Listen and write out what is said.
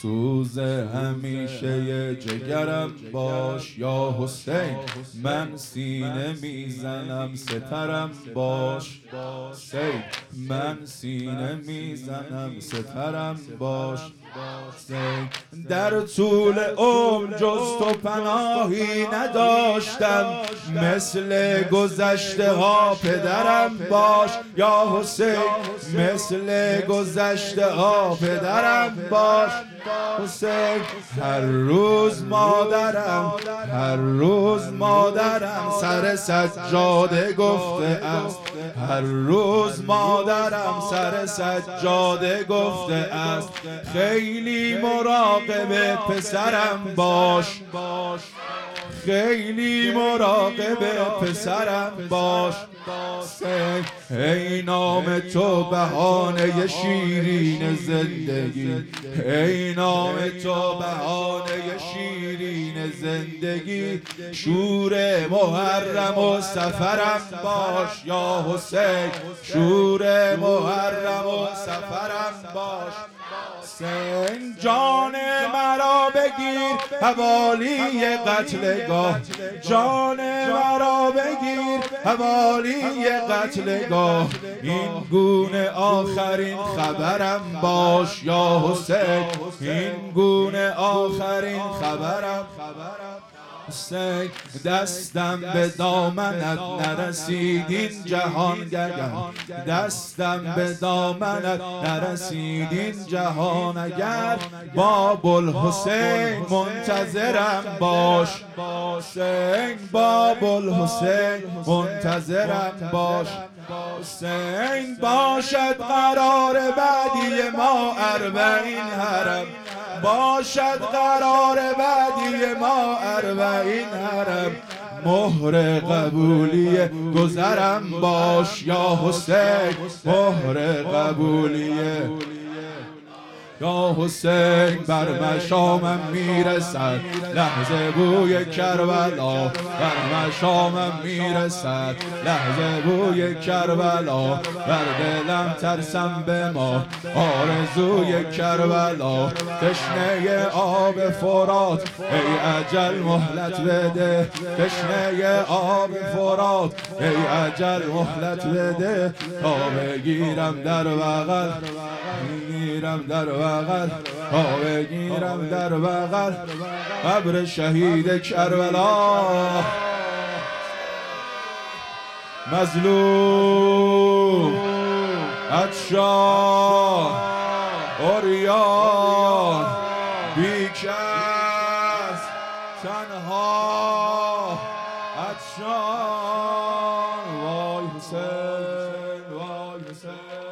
سوز همیشه جگرم باش یا حسین، من سینه میزنم سترم باش حسین، من سینه میزنم سترم باش حسین. در طول عمر جز تو پناهی نداشتم، مثل گذشته ها پدرم باش یا حسین، مثل گذشته ها پدرم باش حسین. هر روز مادرم سر سجاده گفته است، هر روز مادرم سر سجاده گفته است، خیلی مراقب پسرم باش، خیلی مراقب پسرم باش. ای نام تو بهانه شیرین زندگی، ای نام تو بهانه شیرین زندگی، شور محرم و سفرم باش یا حسین، شور محرم و سفرم باش حسین. جان مرا بگیر حوالی قتلگاه، جان مرا بگیر حوالی قتلگاه، این گونه آخرین خبرم باش یا حسین، این گونه آخرین خبرم حسین. دستم به دامنت نرسید این جهان اگر، دستم به دامنت نرسید این جهان اگر، باب الحسین منتظرم باش حسین، باب الحسین منتظرم باش حسین. باشد قرار بعدی ما اربعین حرم، باشد قرار بعدی ما اربعین حرم، مهر قبولی گذرم باش یا حسین، مهر قبولی یا حسین. بر مشامم میرسد لحظه بوی کربلا، بر مشامم میرسد لحظه بوی کربلا، بر دلم ترسم به ما آرزوی کربلا، تشنه آب فرات ای اجل مهلت بده، تشنه آب فرات ای اجل مهلت بده، تا بگیرم در بغل، بگیرم در بغل، تا بگیرم در بغل قبر شهید کربلا. مظلوم، عطشان، عریان، بیکس، تنها، عطشان، وای حسین، وای حسین.